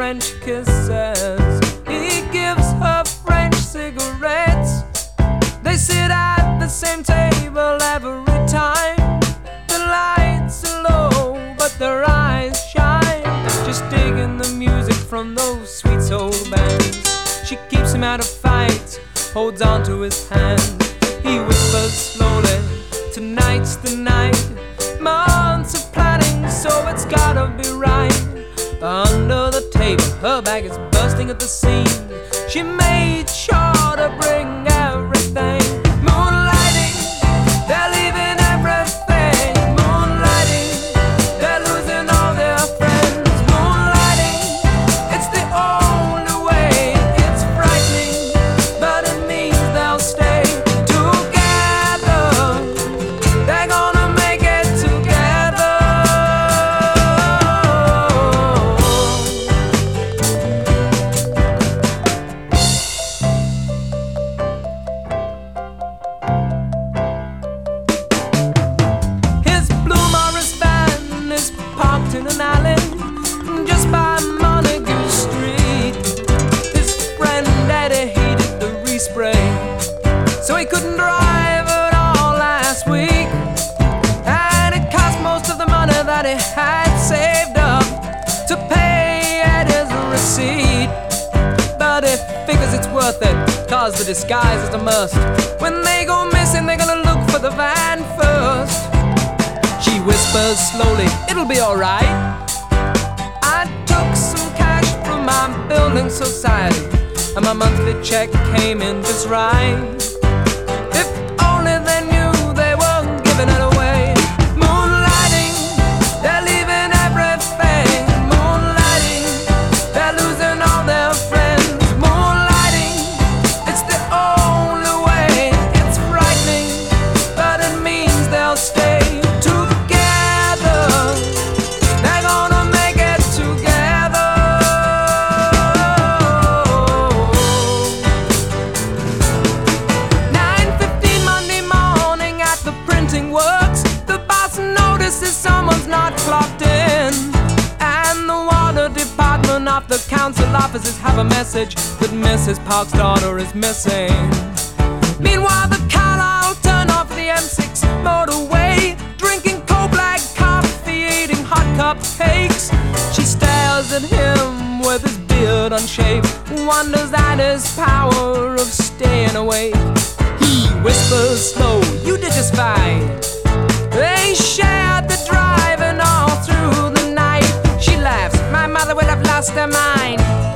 French kisses. He gives her French cigarettes. They sit at the same table every time. The lights are low, but their eyes shine, just digging the music from those sweet soul bands. She keeps him out of fights, holds on to his hand. He whispers slowly, tonight's the night. Months of planning, so it's gotta be right. Under the table, her bag is bursting at the seams. She made sure to bring everything. Moonlighting, they're leaving everything. Moonlighting, they're losing all their friends. Moonlighting, it's the only way. It's frightening, but it means they'll stay together. They're gonna make it together. His blue Morris van is parked in an alley just by Montague Street. His friend Eddie hated the respray, so he couldn't drive at all last week. And it cost most of the money that he had saved up to pay Eddie's receipt. But he figures it's worth it, cause the disguise is a must. When they go missing, they're gonna look for the van first. She whispers slowly, it'll be alright. I took some cash from my building society, and my monthly check came in just right. If only they knew they weren't giving it away. Moonlighting, they're leaving everything. Moonlighting, they're losing all their friends. Moonlighting, it's the only way. It's frightening, but it means they'll stay together. They're gonna make it together. 9:15 Monday morning at the printing works. The boss notices someone's not clocked in, and the water department of the council offices have a message that Mrs. Park's daughter is missing. Meanwhile, the Carlisle turn off the M6 motorway, drinking cold black coffee, eating hot cupcakes. She stares at him with his beard unshaved, wonders at his power of staying awake. He whispers slow, you did just fine. They shared the drive and all through the night. She laughs, my mother would have lost her mind.